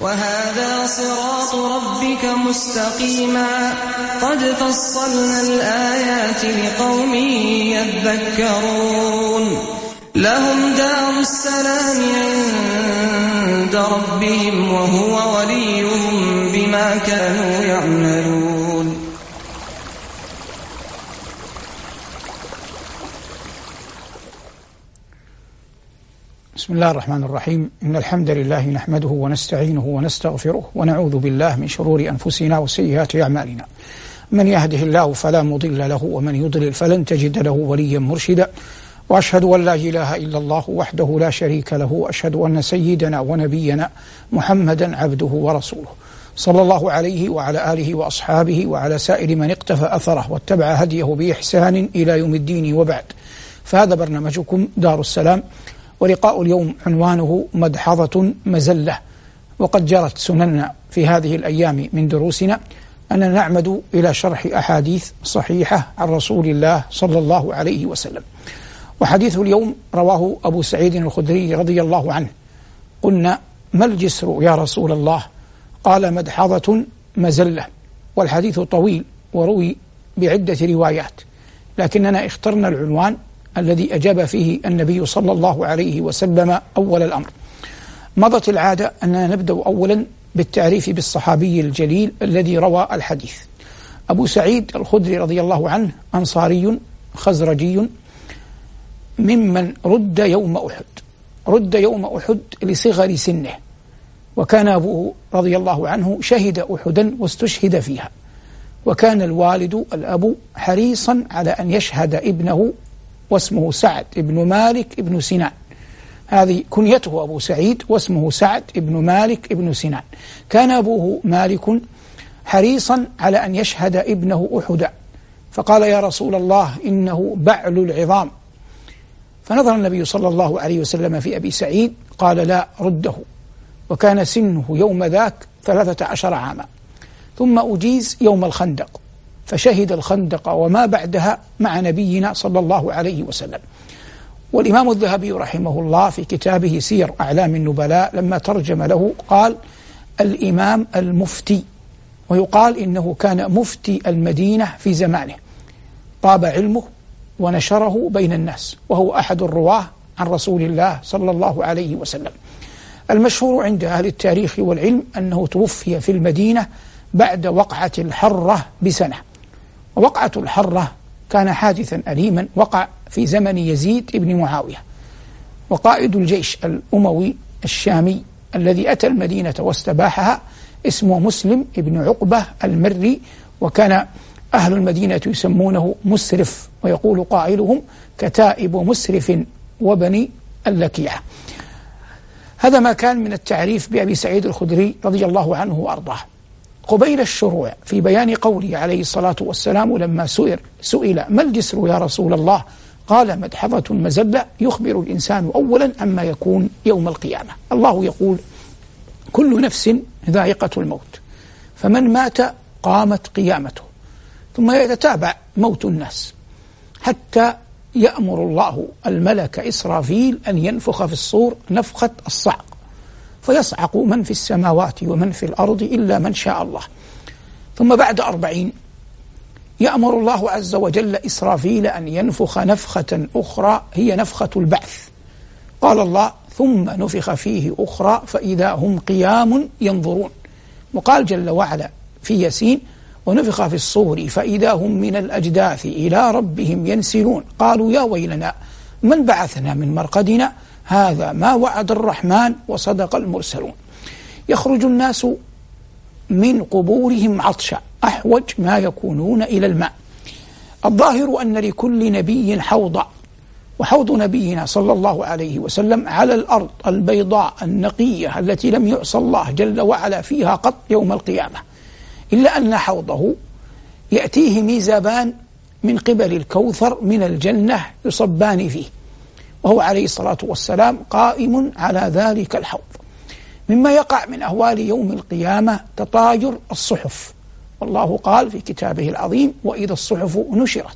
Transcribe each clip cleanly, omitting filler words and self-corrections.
وهذا صراط ربك مستقيما قد فصلنا الآيات لقوم يذكرون لهم دار السلام عند ربهم وهو وليهم بما كانوا يعملون. بسم الله الرحمن الرحيم. إن الحمد لله نحمده ونستعينه ونستغفره ونعوذ بالله من شرور أنفسنا وسيئات أعمالنا. من يهده الله فلا مضل له ومن يضلل فلن تجد له وليا مرشدا. وأشهد أن لا إله إلا الله وحده لا شريك له وأشهد أن سيدنا ونبينا محمدا عبده ورسوله صلى الله عليه وعلى آله وأصحابه وعلى سائر من اقتفى أثره واتبع هديه بإحسان إلى يوم الدين. وبعد، فهذا برنامجكم دار السلام، ولقاء اليوم عنوانه مدحضة مزلة. وقد جرت سنننا في هذه الأيام من دروسنا أننا نعمد إلى شرح أحاديث صحيحة عن رسول الله صلى الله عليه وسلم. وحديث اليوم رواه أبو سعيد الخدري رضي الله عنه. قلنا: ما الجسر يا رسول الله؟ قال: مدحضة مزلة. والحديث طويل وروي بعدة روايات، لكننا اخترنا العنوان الذي أجاب فيه النبي صلى الله عليه وسلم أول الأمر. مضت العادة أننا نبدأ أولا بالتعريف بالصحابي الجليل الذي روى الحديث. أبو سعيد الخدري رضي الله عنه أنصاري خزرجي ممن رد يوم أحد. رد يوم أحد لصغر سنه، وكان أبوه رضي الله عنه شهد أحدا واستشهد فيها، وكان الوالد الأب حريصا على أن يشهد ابنه واسمه سعد ابن مالك ابن سنان. هذه كنيته أبو سعيد، واسمه سعد ابن مالك ابن سنان. كان أبوه مالك حريصا على أن يشهد ابنه أحدا، فقال: يا رسول الله إنه بعل العظام. فنظر النبي صلى الله عليه وسلم في أبي سعيد قال: لا، رده. وكان سنه يوم ذاك 13 عاما. ثم أجيز يوم الخندق، فشهد الخندق وما بعدها مع نبينا صلى الله عليه وسلم. والإمام الذهبي رحمه الله في كتابه سير أعلام النبلاء لما ترجم له قال: الإمام المفتي. ويقال إنه كان مفتي المدينة في زمانه، طاب علمه ونشره بين الناس، وهو أحد الرواه عن رسول الله صلى الله عليه وسلم. المشهور عند أهل التاريخ والعلم أنه توفي في المدينة بعد وقعة الحرة بسنة. ووقعة الحرة كان حادثا أليما وقع في زمن يزيد بن معاوية، وقائد الجيش الأموي الشامي الذي أتى المدينة واستباحها اسمه مسلم بن عقبة المري، وكان أهل المدينة يسمونه مسرف، ويقول قائلهم: كتائب مسرف وبني اللكيعة. هذا ما كان من التعريف بأبي سعيد الخدري رضي الله عنه وأرضاه. قبيل الشروع في بيان قوله عليه الصلاة والسلام لما سئل: ما الجسر يا رسول الله؟ قال: مدحضة مزلة. يخبر الإنسان أولا عما يكون يوم القيامة. الله يقول: كل نفس ذائقة الموت، فمن مات قامت قيامته، ثم يتتابع موت الناس حتى يأمر الله الملك إسرافيل أن ينفخ في الصور نفخة الصعق، فيصعق من في السماوات ومن في الأرض إلا من شاء الله. ثم بعد 40 يأمر الله عز وجل إسرافيل أن ينفخ نفخة أخرى هي نفخة البعث. قال الله: ثم نفخ فيه أخرى فإذا هم قيام ينظرون. وقال جل وعلا في ياسين: ونفخ في الصور فإذا هم من الأجداث إلى ربهم ينسلون. قالوا: يا ويلنا من بعثنا من مرقدنا هذا ما وعد الرحمن وصدق المرسلون. يخرج الناس من قبورهم عطشا أحوج ما يكونون إلى الماء. الظاهر أن لكل نبي حوضا، وحوض نبينا صلى الله عليه وسلم على الأرض البيضاء النقية التي لم يعصى الله جل وعلا فيها قط يوم القيامة، إلا أن حوضه يأتيه ميزابان من قبل الكوثر من الجنة يصبان فيه، وهو عليه الصلاة والسلام قائم على ذلك الحوض. مما يقع من أهوال يوم القيامة تطاير الصحف، والله قال في كتابه العظيم: وإذا الصحف نشرت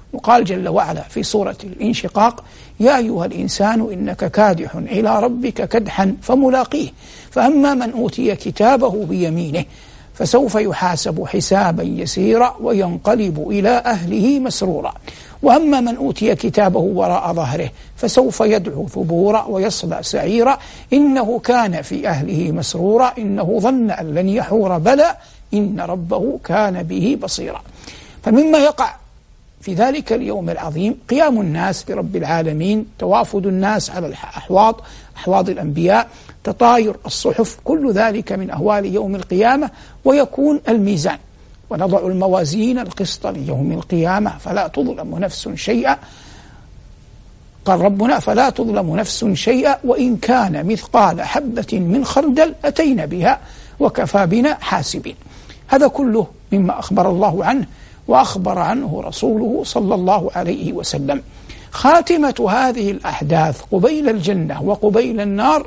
وقال جل وعلا في سورة الانشقاق: يا أيها الإنسان إنك كادح إلى ربك كدحا فملاقيه فأما من أوتي كتابه بيمينه فسوف يحاسب حسابا يسيرا وينقلب إلى أهله مسرورا وأما من أوتي كتابه وراء ظهره فسوف يدعو ثبورا ويصلى سعيرا إنه كان في أهله مسرورا إنه ظن أن لن يحور بلى إن ربه كان به بصيرا. فمما يقع في ذلك اليوم العظيم قيام الناس برب العالمين، توافد الناس على أحواض الأنبياء، تطاير الصحف، كل ذلك من أهوال يوم القيامة. ويكون الميزان: ونضع الموازين القسط ليوم القيامة فلا تظلم نفس شيئا. قال ربنا: فلا تظلم نفس شيئا وإن كان مثقال حبة من خردل أتينا بها وكفى بنا حاسبين. هذا كله مما أخبر الله عنه وأخبر عنه رسوله صلى الله عليه وسلم. خاتمة هذه الأحداث قبيل الجنة وقبيل النار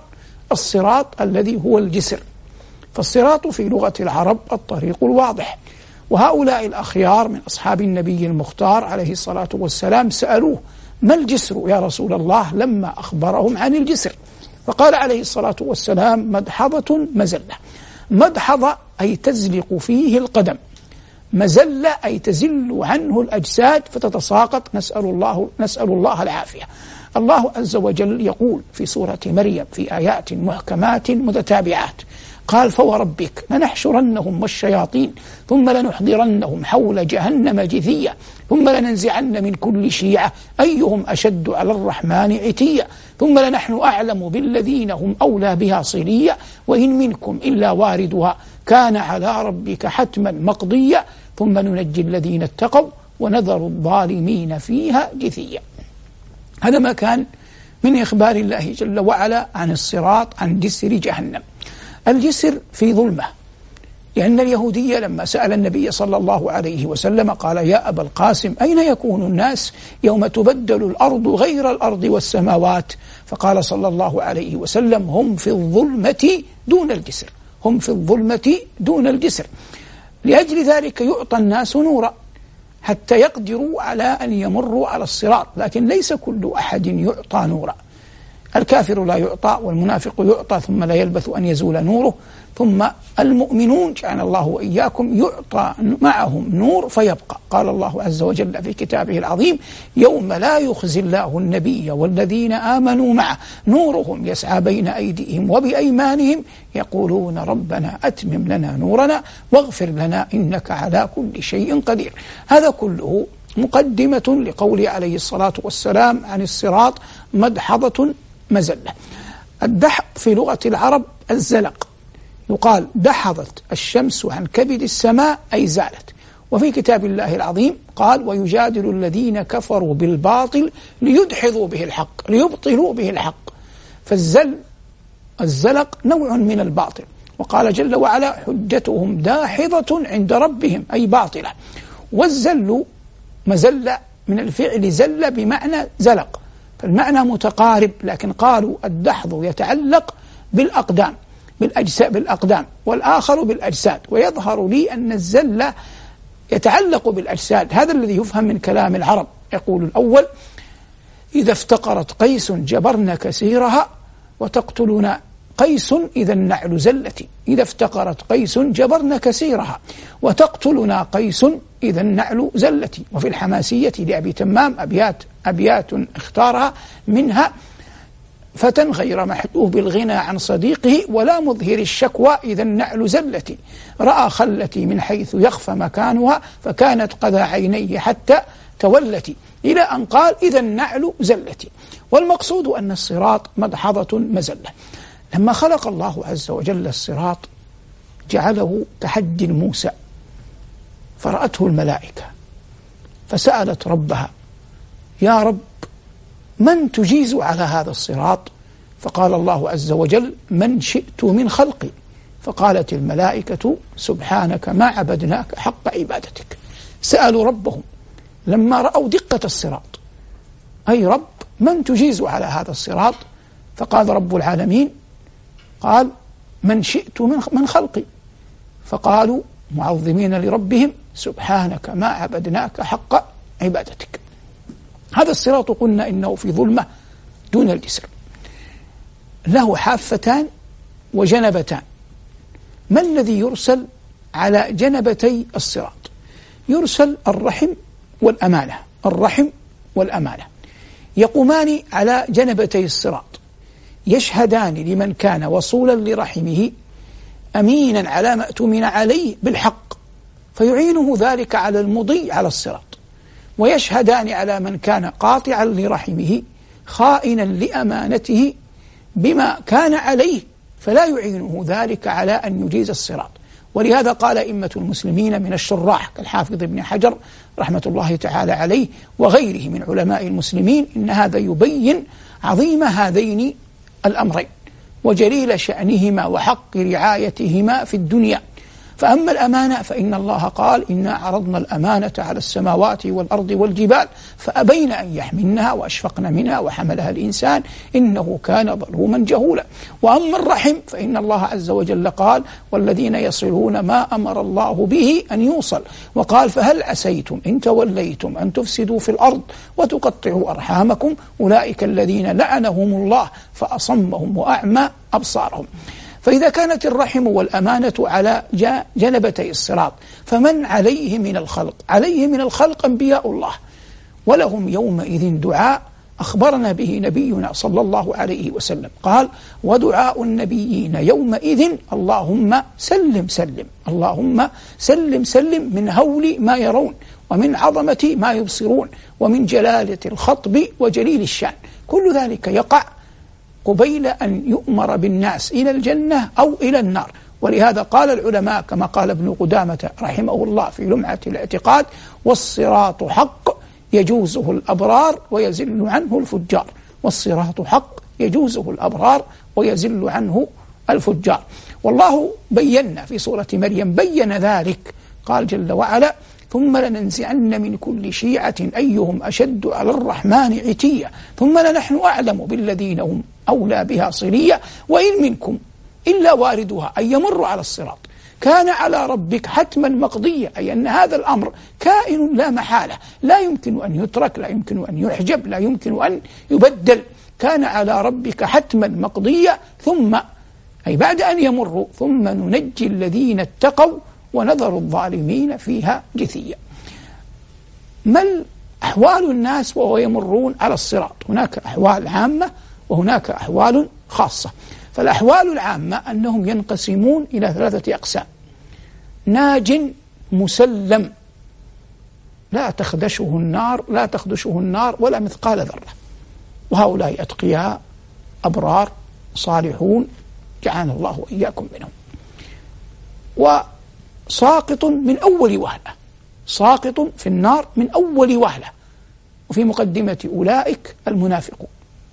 الصراط الذي هو الجسر. فالصراط في لغة العرب الطريق الواضح. وهؤلاء الأخيار من أصحاب النبي المختار عليه الصلاة والسلام سألوه: ما الجسر يا رسول الله؟ لما أخبرهم عن الجسر فقال عليه الصلاة والسلام: مدحضة مزلة. مدحضة أي تزلق فيه القدم، مزلة أي تزل عنه الأجساد فتتساقط، نسأل الله العافية. الله عز وجل يقول في سورة مريم في آيات محكمات متتابعات: قال: فوربك لنحشرنهم والشياطين ثم لنحضرنهم حول جهنم جثيا ثم لننزعن من كل شيعة أيهم أشد على الرحمن عتيا ثم لنحن أعلم بالذين هم أولى بها صليا وإن منكم إلا واردها كان على ربك حتما مقضيا ثم ننجي الذين اتقوا ونذر الظالمين فيها جثيا. هذا ما كان من إخبار الله جل وعلا عن الصراط، عن جسر جهنم. الجسر في ظلمة، لأن اليهودية لما سأل النبي صلى الله عليه وسلم قال: يا أبا القاسم أين يكون الناس يوم تبدل الأرض غير الأرض والسماوات؟ فقال صلى الله عليه وسلم: هم في الظلمة دون الجسر، هم في الظلمة دون الجسر. لأجل ذلك يعطى الناس نورا حتى يقدروا على أن يمروا على الصراط، لكن ليس كل أحد يعطى نورا. الكافر لا يعطى والمنافق يعطى ثم لا يلبث أن يزول نوره، ثم المؤمنون جعلنا الله وإياكم يعطى معهم نور فيبقى. قال الله عز وجل في كتابه العظيم: يوم لا يخزي الله النبي والذين آمنوا معه نورهم يسعى بين أيديهم وبأيمانهم يقولون ربنا أتمم لنا نورنا واغفر لنا إنك على كل شيء قدير. هذا كله مقدمة لقول عليه الصلاة والسلام عن الصراط: مدحضة مزلة. الدحض في لغة العرب الزلق، يقال دحضت الشمس عن كبد السماء أي زالت. وفي كتاب الله العظيم قال: ويجادل الذين كفروا بالباطل ليدحضوا به الحق ليبطلوا به الحق. الزلق نوع من الباطل. وقال جل وعلا: حجتهم داحضة عند ربهم أي باطلة. والزل مزلة من الفعل زل بمعنى زلق، فالمعنى متقارب، لكن قالوا الدحض يتعلق بالأقدام بالأقدام والآخر بالأجساد. ويظهر لي أن الزل يتعلق بالأجساد، هذا الذي يفهم من كلام العرب. يقول الأول: إذا افتقرت قيس جبرنا كسيرها وتقتلنا قيس إذا النعل زلتي. إذا افتقرت قيس جبرنا كسيرها وتقتلنا قيس إذا النعل زلتي. وفي الحماسية لأبي تمام أبيات اختارها، منها: فتى غير محجوب الغنى عن صديقه ولا مظهر الشكوى إذا النعل زلتي. رأى خلتي من حيث يخفى مكانها فكانت قذى عيني حتى تولتي، إلى أن قال: إذا النعل زلتي. والمقصود أن الصراط مدحضة مزلة. لما خلق الله عز وجل الصراط جعله تحدي موسى، فرأته الملائكة فسألت ربها: يا رب من تجيز على هذا الصراط؟ فقال الله عز وجل: من شئت من خلقي. فقالت الملائكة: سبحانك ما عبدناك حق عبادتك. سألوا ربهم لما رأوا دقة الصراط: أي رب من تجيز على هذا الصراط؟ فقال رب العالمين: قال: من شئت من خلقي. فقالوا معظمين لربهم: سبحانك ما عبدناك حق عبادتك. هذا الصراط قلنا إنه في ظلمة دون الجسر، له حافتان وجنبتان. ما الذي يرسل على جنبتي الصراط؟ يرسل الرحم والأمانة. الرحم والأمانة يقومان على جنبتي الصراط، يشهدان لمن كان وصولا لرحمه أمينا على ما اؤتمن عليه بالحق، فيعينه ذلك على المضي على الصراط، ويشهدان على من كان قاطعا لرحمه خائنا لأمانته بما كان عليه، فلا يعينه ذلك على أن يجيز الصراط. ولهذا قال أئمة المسلمين من الشراح كالحافظ ابن حجر رحمة الله تعالى عليه وغيره من علماء المسلمين إن هذا يبين عظيم هذين الأمرين وجليل شأنهما وحق رعايتهما في الدنيا. فأما الأمانة فإن الله قال إنا عرضنا الأمانة على السماوات والأرض والجبال فأبين أن يحملنها وأشفقن منها وحملها الإنسان إنه كان ظلوما جهولا. وأما الرحم فإن الله عز وجل قال والذين يصلون ما أمر الله به أن يوصل، وقال فهل عسيتم إن توليتم أن تفسدوا في الأرض وتقطعوا أرحامكم أولئك الذين لعنهم الله فأصمهم وأعمى أبصارهم. فإذا كانت الرحم والأمانة على جنبتي الصراط فمن عليه من الخلق؟ عليه من الخلق أنبياء الله، ولهم يومئذ دعاء أخبرنا به نبينا صلى الله عليه وسلم، قال ودعاء النبيين يومئذ اللهم سلم سلم، اللهم سلم سلم من هول ما يرون ومن عظمة ما يبصرون ومن جلالة الخطب وجليل الشان. كل ذلك يقع قبيل أن يؤمر بالناس إلى الجنة أو إلى النار. ولهذا قال العلماء كما قال ابن قدامة رحمه الله في لمعة الاعتقاد والصراط حق يجوزه الأبرار ويزل عنه الفجار، والصراط حق يجوزه الأبرار ويزل عنه الفجار. والله بينا في سورة مريم بين ذلك، قال جل وعلا ثم لننزعن من كل شيعة أيهم أشد على الرحمن عتيا ثم لنحن أعلم بالذين هم أولى بها صليا وإن منكم إلا واردها أي يمر على الصراط كان على ربك حتما مقضيا، أي أن هذا الأمر كائن لا محالة، لا يمكن أن يترك، لا يمكن أن يحجب، لا يمكن أن يبدل، كان على ربك حتما مقضيا ثم أي بعد أن يمروا ثم ننجي الذين اتقوا ونذر الظالمين فيها جثيا. ما أحوال الناس وهو يمرون على الصراط؟ هناك أحوال عامة وهناك أحوال خاصة. فالأحوال العامة أنهم ينقسمون إلى 3 أقسام: ناج مسلم لا تخدشه النار ولا مثقال ذرة، وهؤلاء أتقياء أبرار صالحون جعلنا الله وإياكم منهم. وساقط من أول وهلة، ساقط في النار من أول وهلة، وفي مقدمة أولئك المنافقون.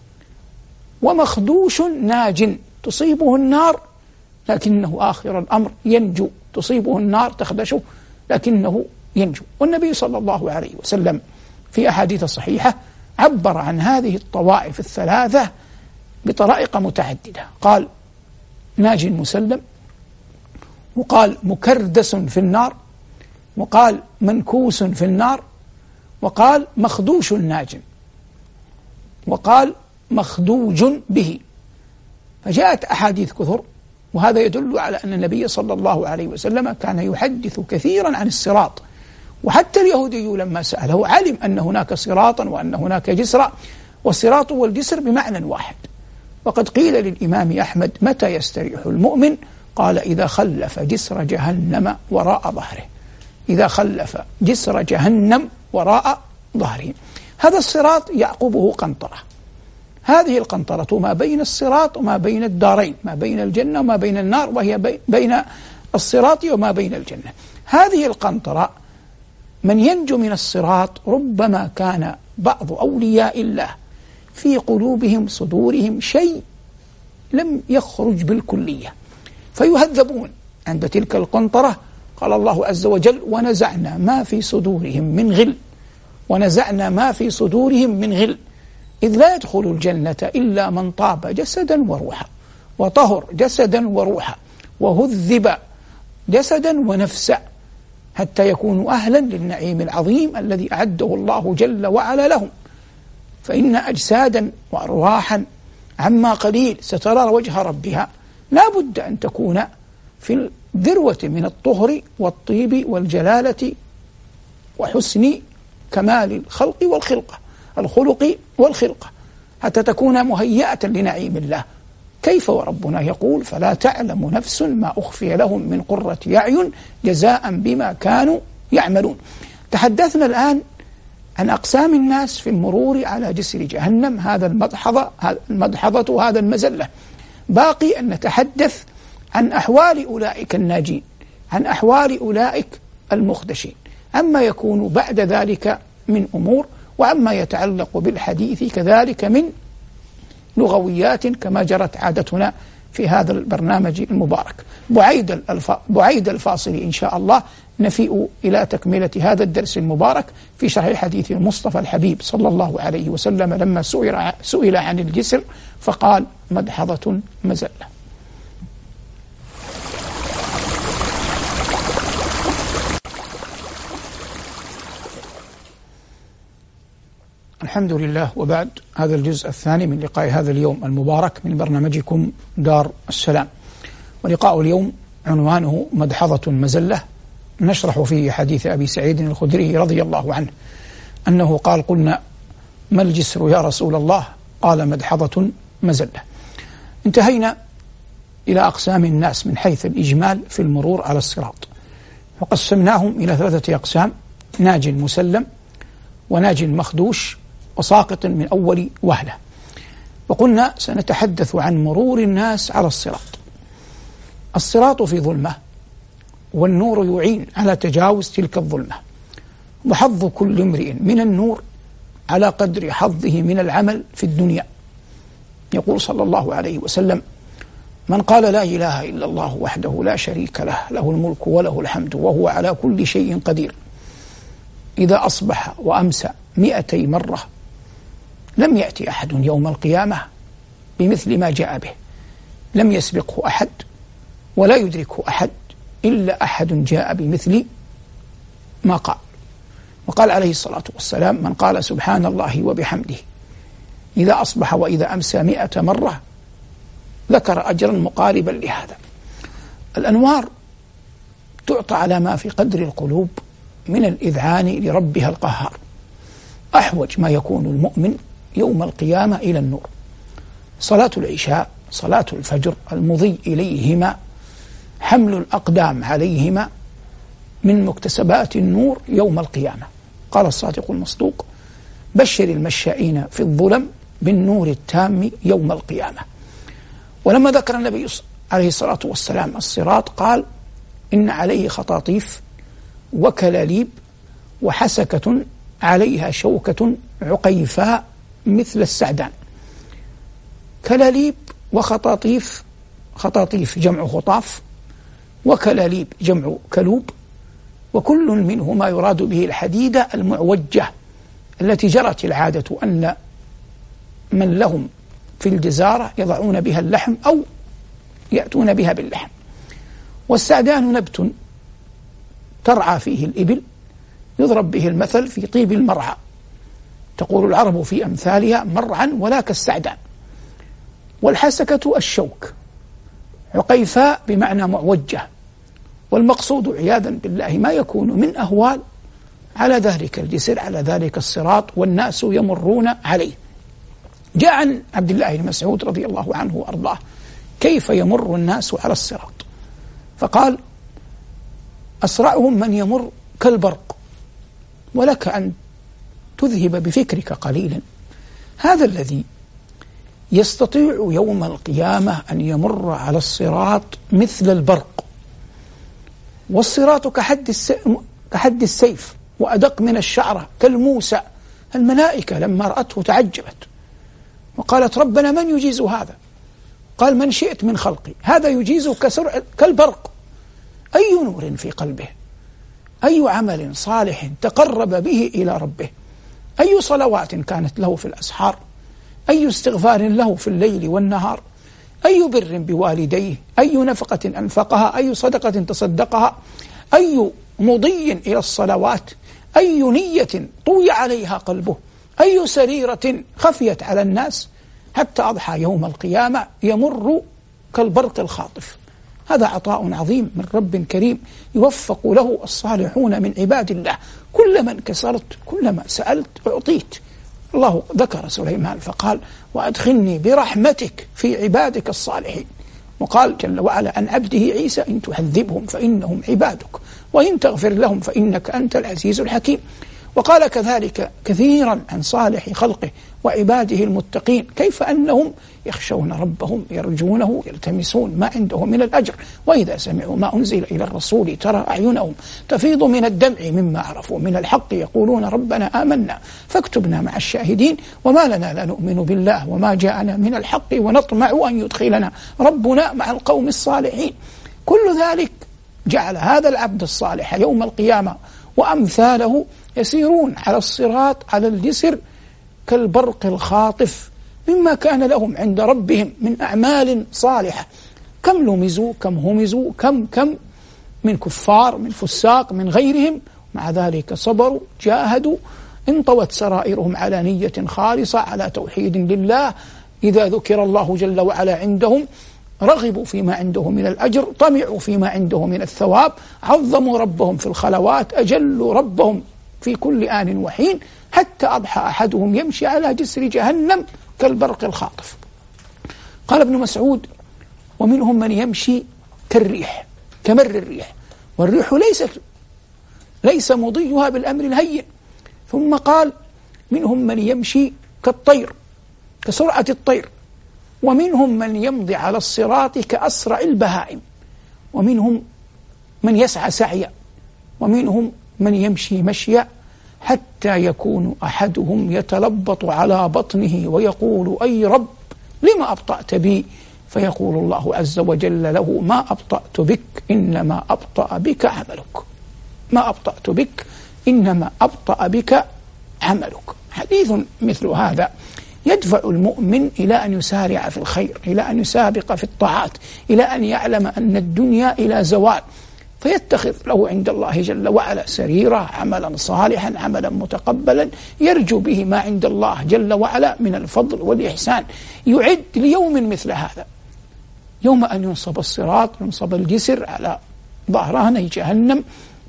ومخدوش ناج تصيبه النار لكنه آخر الأمر ينجو، تصيبه النار تخدشه لكنه ينجو. والنبي صلى الله عليه وسلم في أحاديث صحيحة عبر عن هذه الطوائف ال3 بطرائق متعددة، قال ناج مسلم، وقال مكردس في النار، وقال منكوس في النار، وقال مخدوش ناج، وقال مخدوج به. فجاءت أحاديث كثر، وهذا يدل على أن النبي صلى الله عليه وسلم كان يحدث كثيرا عن الصراط. وحتى اليهودي لما سأله علم أن هناك صراطا وأن هناك جسرا، والصراط والجسر بمعنى واحد. وقد قيل للإمام أحمد متى يستريح المؤمن؟ قال إذا خلف جسر جهنم وراء ظهره، إذا خلف جسر جهنم وراء ظهره. هذا الصراط يعقبه قنطرة، هذه القنطرة ما بين الصراط وما بين الدارين، ما بين الجنة وما بين النار، وهي بين الصراط وما بين الجنة. هذه القنطرة من ينجو من الصراط ربما كان بعض أولياء الله في قلوبهم صدورهم شيء لم يخرج بالكلية فيهذبون عند تلك القنطرة. قال الله عز وجل ونزعنا ما في صدورهم من غل، ونزعنا ما في صدورهم من غل إذ لا يدخل الجنة إلا من طاب جسدا وروحا وطهر جسدا وروحا وهذب جسدا ونفسا حتى يكونوا أهلا للنعيم العظيم الذي أعده الله جل وعلا لهم. فإن أجسادا وأرواحا عما قليل سترى وجه ربها لا بد أن تكون في الذروة من الطهر والطيب والجلالة وحسن كمال الخلق والخلقة حتى تكون مهيئة لنعيم الله. كيف وربنا يقول فلا تعلم نفس ما أخفي لهم من قرة أعين جزاء بما كانوا يعملون. تحدثنا الآن عن أقسام الناس في المرور على جسر جهنم، هذا المدحضة وهذا المزلة. باقي أن نتحدث عن أحوال أولئك الناجين، عن أحوال أولئك المخدشين، عما يكون بعد ذلك من أمور، وعما يتعلق بالحديث كذلك من لغويات كما جرت عادتنا في هذا البرنامج المبارك. بعيد الفاصل إن شاء الله نفيء إلى تكملة هذا الدرس المبارك في شرح حديث المصطفى الحبيب صلى الله عليه وسلم لما سئل عن الجسر فقال مدحضة مزلة. الحمد لله، وبعد، هذا الجزء الثاني من لقاء هذا اليوم المبارك من برنامجكم دار السلام. ولقاء اليوم عنوانه مدحضة مزلة، نشرح فيه حديث أبي سعيد الخدري رضي الله عنه أنه قال: قلنا ما الجسر يا رسول الله؟ قال: مدحضة مزلة. انتهينا إلى أقسام الناس من حيث الإجمال في المرور على الصراط، وقسمناهم إلى 3 أقسام: ناج مسلم، وناج مخدوش، وساقط من أول وهلة. وقلنا سنتحدث عن مرور الناس على الصراط. الصراط في ظلمة، والنور يعين على تجاوز تلك الظلمة، وحظ كل امرئ من النور على قدر حظه من العمل في الدنيا. يقول صلى الله عليه وسلم: من قال لا إله إلا الله وحده لا شريك له، له الملك وله الحمد وهو على كل شيء قدير، إذا أصبح وأمسى 200 مرة لم يأتي أحد يوم القيامة بمثل ما جاء به، لم يسبقه أحد ولا يدركه أحد إلا أحد جاء بمثل ما قال. وقال عليه الصلاة والسلام: من قال سبحان الله وبحمده إذا أصبح وإذا أمسى 100 مرة ذكر أجرا مقاربا لهذا. الأنوار تعطى على ما في قدر القلوب من الإذعان لربها القهار. أحوج ما يكون المؤمن يوم القيامة إلى النور. صلاة العشاء، صلاة الفجر، المضي إليهما، حمل الأقدام عليهما من مكتسبات النور يوم القيامة. قال الصادق المصدوق: بشر المشائين في الظلم بالنور التام يوم القيامة. ولما ذكر النبي عليه الصلاة والسلام الصراط قال: إن عليه خطاطيف وكلاليب وحسكة عليها شوكة عقيفاء مثل السعدان. كلاليب وخطاطيف، خطاطيف جمع خطاف، وكلاليب جمع كلوب، وكل منهما يراد به الحديدة المعوجة التي جرت العادة أن من لهم في الجزارة يضعون بها اللحم أو يأتون بها باللحم. والسعدان نبت ترعى فيه الإبل، يضرب به المثل في طيب المرعى، تقول العرب في أمثالها: مرعا ولا كالسعدان. والحسكة الشوك، عقيفاء بمعنى معوجة. والمقصود عياذا بالله ما يكون من أهوال على ذلك الجسر، على ذلك الصراط، والناس يمرون عليه. جاء عن عبد الله بن مسعود رضي الله عنه وأرضاه كيف يمر الناس على الصراط، فقال: أسرعهم من يمر كالبرق، ولك أن تذهب بفكرك قليلا هذا الذي يستطيع يوم القيامة أن يمر على الصراط مثل البرق، والصراط كحد السيف وأدق من الشعرة كالموسى. الملائكة لما رأته تعجبت وقالت: ربنا من يجيز هذا؟ قال: من شئت من خلقي، هذا يجيز كالبرق. أي نور في قلبه، أي عمل صالح تقرب به إلى ربه، أي صلوات كانت له في الأسحار، أي استغفار له في الليل والنهار، أي بر بوالديه، أي نفقة أنفقها، أي صدقة تصدقها، أي مضي إلى الصلوات، أي نية طوي عليها قلبه، أي سريرة خفيت على الناس حتى أضحى يوم القيامة يمر كالبرق الخاطف. هذا عطاء عظيم من رب كريم يوفق له الصالحون من عباد الله. كلما انكسرت كلما سألت أعطيت. الله ذكر سليمان فقال: وأدخلني برحمتك في عبادك الصالحين. وقال جل وعلا عن عبده عيسى: إن تعذبهم فإنهم عبادك وإن تغفر لهم فإنك أنت العزيز الحكيم. وقال كذلك كثيرا عن صالح خلقه وعباده المتقين كيف أنهم يخشون ربهم يرجونه يلتمسون ما عنده من الأجر، وإذا سمعوا ما أنزل إلى الرسول ترى أعينهم تفيض من الدمع مما عرفوا من الحق يقولون ربنا آمنا فاكتبنا مع الشاهدين وما لنا لا نؤمن بالله وما جاءنا من الحق ونطمع أن يدخلنا ربنا مع القوم الصالحين. كل ذلك جعل هذا العبد الصالح يوم القيامة وأمثاله يسيرون على الصراط على الجسر كالبرق الخاطف مما كان لهم عند ربهم من أعمال صالحة. كم لمزوا كم همزوا كم من كفار من فساق من غيرهم، مع ذلك صبروا جاهدوا انطوت سرائرهم على نية خالصة على توحيد لله. إذا ذكر الله جل وعلا عندهم رغبوا فيما عنده من الأجر، طمعوا فيما عنده من الثواب، عظموا ربهم في الخلوات، أجلوا ربهم في كل آن وحين، حتى أضحى أحدهم يمشي على جسر جهنم كالبرق الخاطف. قال ابن مسعود: ومنهم من يمشي كالريح كمر الريح، والريح ليس مضيها بالأمر الهين. ثم قال: منهم من يمشي كالطير كسرعة الطير، ومنهم من يمضي على الصراط كأسرع البهائم، ومنهم من يسعى سعيا، ومنهم من يمشي مشيا، حتى يكون أحدهم يتلبط على بطنه ويقول: أي رب لما أبطأت بي؟ فيقول الله عز وجل له: ما أبطأت بك إنما أبطأ بك عملك. ما أبطأت بك إنما أبطأ بك عملك. حديث مثل هذا يدفع المؤمن إلى أن يسارع في الخير، إلى أن يسابق في الطاعات، إلى أن يعلم أن الدنيا إلى زوال، فيتخذ له عند الله جل وعلا سريرة، عملا صالحا، عملا متقبلا يرجو به ما عند الله جل وعلا من الفضل والإحسان. يعد ليوم مثل هذا، يوم أن ينصب الصراط، ينصب الجسر على ظهراني جهنم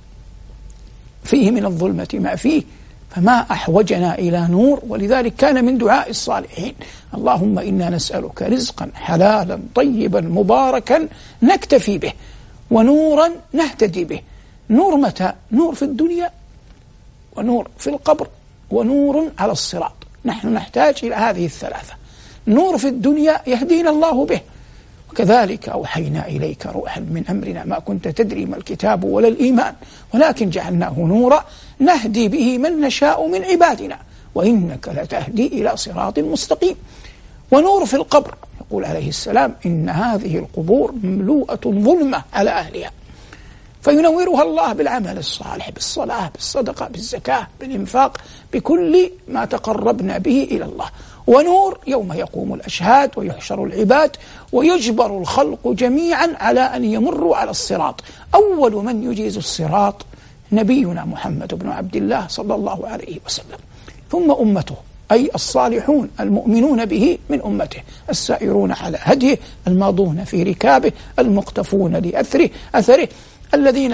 فيه من الظلمة ما فيه. فما أحوجنا إلى نور. ولذلك كان من دعاء الصالحين: اللهم إنا نسألك رزقا حلالا طيبا مباركا نكتفي به، ونورا نهتدي به. نور متى؟ نور في الدنيا، ونور في القبر، ونور على الصراط. نحن نحتاج إلى هذه الثلاثة. نور في الدنيا يهدينا الله به، وكذلك أوحينا إليك روحا من أمرنا ما كنت تدري ما الكتاب ولا الإيمان ولكن جعلناه نورا نهدي به من نشاء من عبادنا وإنك لتهدي إلى صراط مستقيم. ونور في القبر، يقول عليه السلام: إن هذه القبور مملوءة ظلمة على أهلها، فينورها الله بالعمل الصالح، بالصلاة، بالصدقة، بالزكاة، بالإنفاق، بكل ما تقربنا به إلى الله. ونور يوم يقوم الأشهاد ويحشر العباد ويجبر الخلق جميعا على أن يمروا على الصراط. أول من يجيز الصراط نبينا محمد بن عبد الله صلى الله عليه وسلم، ثم أمته، أي الصالحون المؤمنون به من أمته، السائرون على هديه، الماضون في ركابه، المقتفون لأثره، الذين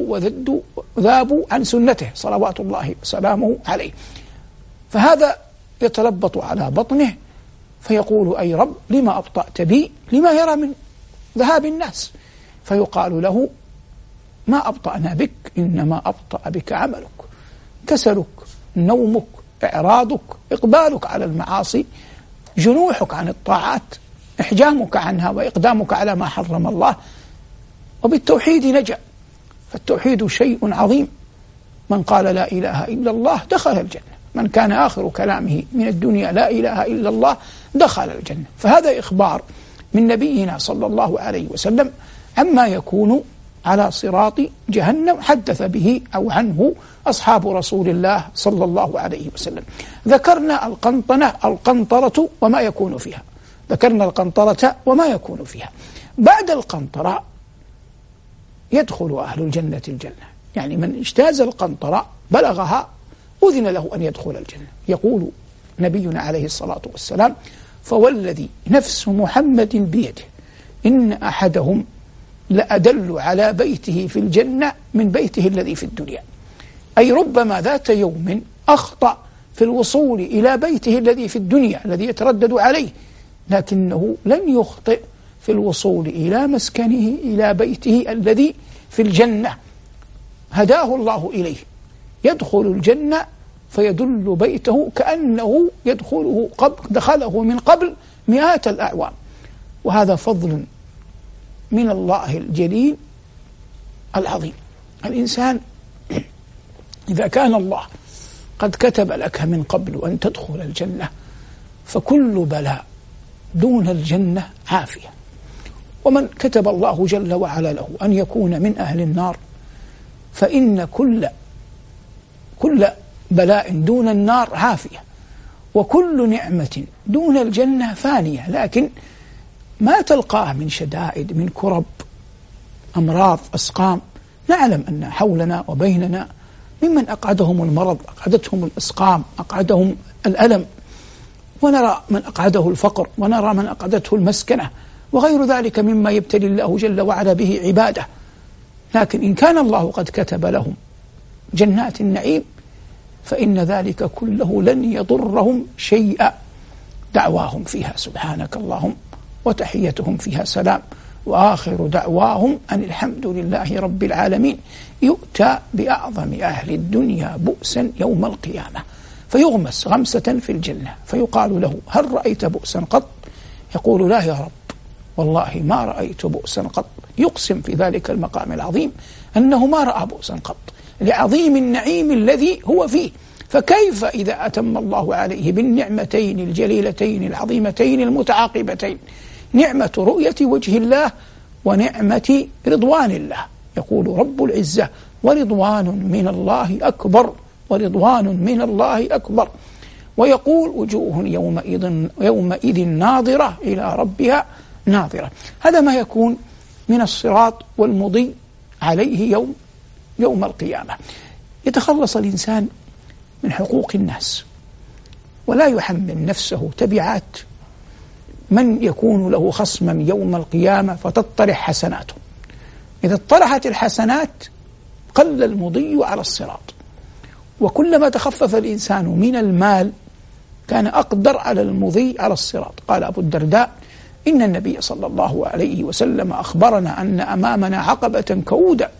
ذابوا عن سنته صلوات الله وسلامه عليه. فهذا يتلبط على بطنه فيقول: أي رب لما أبطأت بي؟ لما يرى من ذهاب الناس، فيقال له: ما أبطأنا بك إنما أبطأ بك عملك. كسلك، نومك، إعراضك، إقبالك على المعاصي، جنوحك عن الطاعات، إحجامك عنها وإقدامك على ما حرم الله. وبالتوحيد نجا، فالتوحيد شيء عظيم. من قال لا إله إلا الله دخل الجنة، من كان آخر كلامه من الدنيا لا إله إلا الله دخل الجنة. فهذا إخبار من نبينا صلى الله عليه وسلم عما يكون على صراط جهنم، حدث به أو عنه أصحاب رسول الله صلى الله عليه وسلم. ذكرنا القنطرة وما يكون فيها، ذكرنا القنطرة وما يكون فيها. بعد القنطرة يدخل أهل الجنة الجنة، يعني من اجتاز القنطرة بلغها أذن له أن يدخل الجنة. يقول نبينا عليه الصلاة والسلام: فوالذي نفس محمد بيده إن أحدهم لأدل على بيته في الجنة من بيته الذي في الدنيا. أي ربما ذات يوم أخطأ في الوصول إلى بيته الذي في الدنيا الذي يتردد عليه، لكنه لن يخطئ في الوصول إلى مسكنه، إلى بيته الذي في الجنة هداه الله إليه، يدخل الجنة فيدل بيته كأنه دخله من قبل مئات الأعوام. وهذا فضل من الله الجليل العظيم. الإنسان إذا كان الله قد كتب لك من قبل أن تدخل الجنة فكل بلاء دون الجنة عافية. ومن كتب الله جل وعلا له أن يكون من أهل النار فإن كل بلاء دون النار عافية، وكل نعمة دون الجنة فانية. لكن ما تلقاه من شدائد، من كرب، أمراض، أسقام، نعلم أن حولنا وبيننا ممن أقعدهم المرض، أقعدتهم الأسقام، أقعدهم الألم، ونرى من أقعده الفقر، ونرى من أقعدته المسكنة، وغير ذلك مما يبتلي الله جل وعلا به عباده. لكن إن كان الله قد كتب لهم جنات النعيم فإن ذلك كله لن يضرهم شيئا. دعواهم فيها سبحانك اللهم وتحيتهم فيها سلام، وآخر دعواهم أن الحمد لله رب العالمين. يؤتى بأعظم أهل الدنيا بؤسا يوم القيامة فيغمس غمسة في الجنة فيقال له: هل رأيت بؤسا قط؟ يقول: لا يا رب، والله ما رأيت بؤسا قط. يقسم في ذلك المقام العظيم أنه ما رأى بؤسا قط لعظيم النعيم الذي هو فيه. فكيف إذا أتم الله عليه بالنعمتين الجليلتين العظيمتين المتعاقبتين، نعمة رؤية وجه الله ونعمة رضوان الله؟ يقول رب العزة: ورضوان من الله أكبر، ورضوان من الله أكبر. ويقول: وجوه يومئذ ناظرة إلى ربها ناظرة. هذا ما يكون من الصراط والمضي عليه يوم القيامة. يتخلص الإنسان من حقوق الناس ولا يحمل نفسه تبعات من يكون له خصما يوم القيامة فتطرح حسناته. إذا اطرحت الحسنات قل المضي على الصراط، وكلما تخفف الإنسان من المال كان أقدر على المضي على الصراط. قال أبو الدرداء: إن النبي صلى الله عليه وسلم أخبرنا أن أمامنا عقبة كؤودة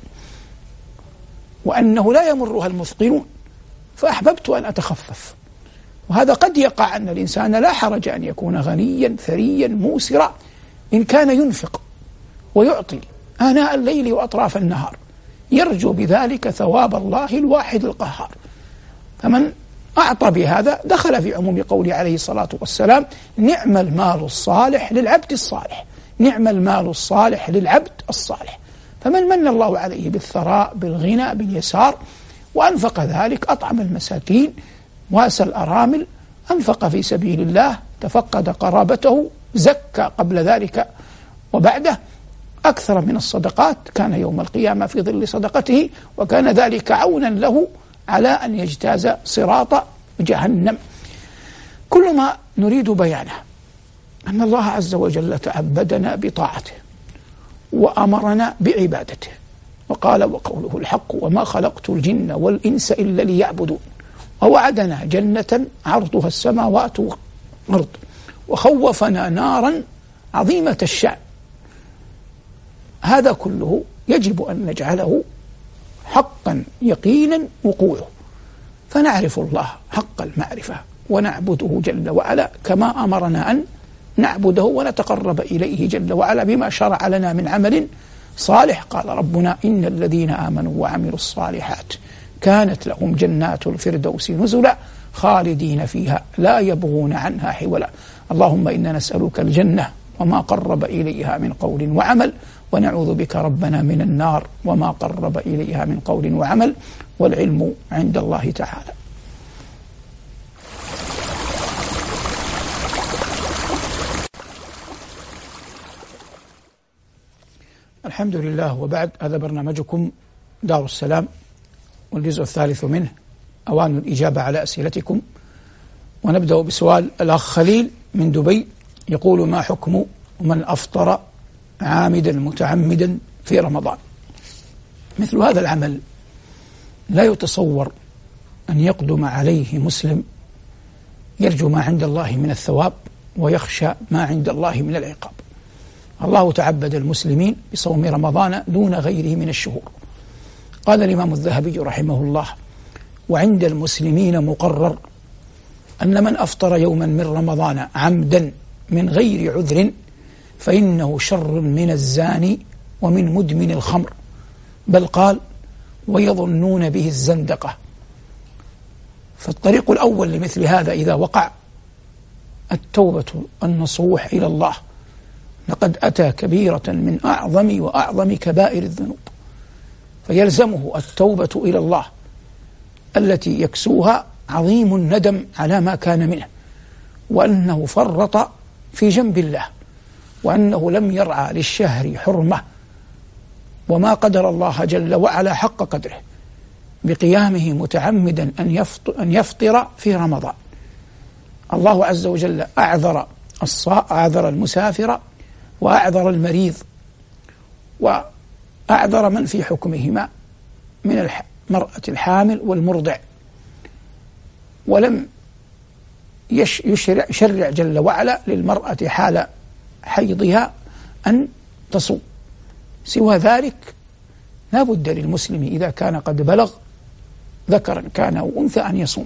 وأنه لا يمرها المثقلون، فأحببت أن أتخفف. وهذا قد يقع أن الإنسان لا حرج أن يكون غنيا ثريا موسرا إن كان ينفق ويعطي آناء الليل وأطراف النهار، يرجو بذلك ثواب الله الواحد القهار. فمن أعطى بهذا دخل في عموم قوله عليه الصلاة والسلام: نعم المال الصالح للعبد الصالح، نعم المال الصالح للعبد الصالح. فمن من الله عليه بالثراء، بالغنى، باليسار، وأنفق ذلك، أطعم المساكين، واسى الأرامل، أنفق في سبيل الله، تفقد قرابته، زكى قبل ذلك وبعده، أكثر من الصدقات، كان يوم القيامة في ظل صدقته، وكان ذلك عونا له على أن يجتاز صراط جهنم. كل ما نريد بيانه أن الله عز وجل تعبدنا بطاعته وأمرنا بعبادته، وقال: وقوله الحق وما خلقت الجن والإنس إلا ليعبدون. ووعدنا جنة عرضها السماوات والأرض، وخوفنا نارا عظيمة الشأن. هذا كله يجب أن نجعله حقا يقينا وقوعه، فنعرف الله حق المعرفة ونعبده جل وعلا كما أمرنا أن نعبده، ونتقرب إليه جل وعلا بما شرع لنا من عمل صالح. قال ربنا: إن الذين آمنوا وعملوا الصالحات كانت لهم جنات الفردوس نزلا خالدين فيها لا يبغون عنها حولا. اللهم إنا نسألك الجنة وما قرب إليها من قول وعمل، ونعوذ بك ربنا من النار وما قرب إليها من قول وعمل، والعلم عند الله تعالى. الحمد لله، وبعد. هذا برنامجكم دار السلام، والجزء الثالث منه أوان الإجابة على أسئلتكم، ونبدأ بسؤال الأخ خليل من دبي يقول: ما حكم من أفطر عامدا متعمدا في رمضان؟ مثل هذا العمل لا يتصور أن يقدم عليه مسلم يرجو ما عند الله من الثواب ويخشى ما عند الله من العقاب. الله تعبد المسلمين بصوم رمضان دون غيره من الشهور. قال الإمام الذهبي رحمه الله: وعند المسلمين مقرر أن من أفطر يوما من رمضان عمدا من غير عذر فإنه شر من الزاني ومن مدمن الخمر، بل قال: ويظنون به الزندقة. فالطريق الأول لمثل هذا إذا وقع التوبة النصوح إلى الله، لقد أتى كبيرة من أعظم كبائر الذنوب، فيلزمه التوبة إلى الله التي يكسوها عظيم الندم على ما كان منه، وأنه فرط في جنب الله، وأنه لم يرعى للشهر حرمة وما قدر الله جل وعلا حق قدره بقيامه متعمدا أن يفطر في رمضان. الله عز وجل أعذر المسافر وأعذر المريض وأعذر من في حكمهما من المرأة الحامل والمرضع، ولم يشرع جل وعلا للمرأة حال حيضها أن تصوم. سوى ذلك لا بد للمسلم إذا كان قد بلغ ذكرا كان أو أنثى أن يصوم.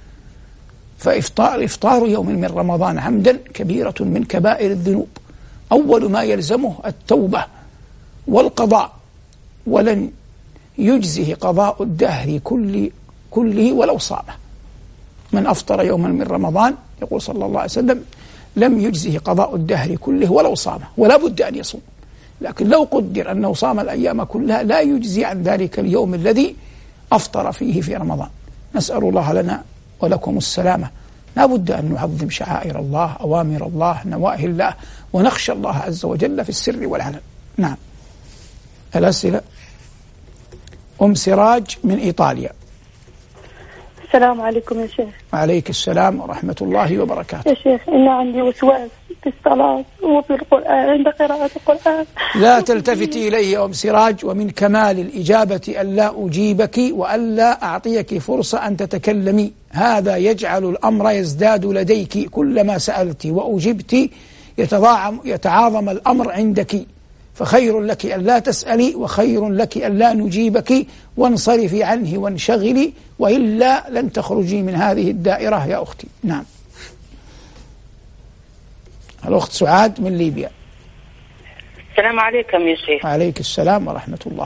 فإفطار يوم من رمضان عمدا كبيرة من كبائر الذنوب، أول ما يلزمه التوبة والقضاء، ولن يجزه قضاء الدهر كله ولو صامه. من أفطر يوما من رمضان يقول صلى الله عليه وسلم لم يجزه قضاء الدهر كله ولو صامه، ولا بد أن يصوم. لكن لو قدر أنه صام الأيام كلها لا يجزي عن ذلك اليوم الذي أفطر فيه في رمضان. نسأل الله لنا ولكم السلامة. لا بد أن نعظم شعائر الله، أوامر الله، نواهي الله، ونخشى الله عز وجل في السر والعلن. نعم، الأسئلة. أم سراج من إيطاليا. السلام عليكم يا شيخ. وعليك السلام ورحمة الله وبركاته. يا شيخ، إن عندي وسواس في الصلاة وفي القرآن عند قراءة القرآن. لا تلتفتي إلي يا أم سراج، ومن كمال الإجابة ألا أجيبك وألا أعطيك فرصة أن تتكلمي، هذا يجعل الأمر يزداد لديك، كلما سألت وأجبت يتعاظم الأمر عندك، فخير لك ألا تسألي وخير لك ألا نجيبك، وانصرفي عنه وانشغلي، وإلا لن تخرجي من هذه الدائرة يا أختي. نعم. الأخت سعاد من ليبيا. السلام عليكم يا شيخ. وعليك السلام ورحمة الله.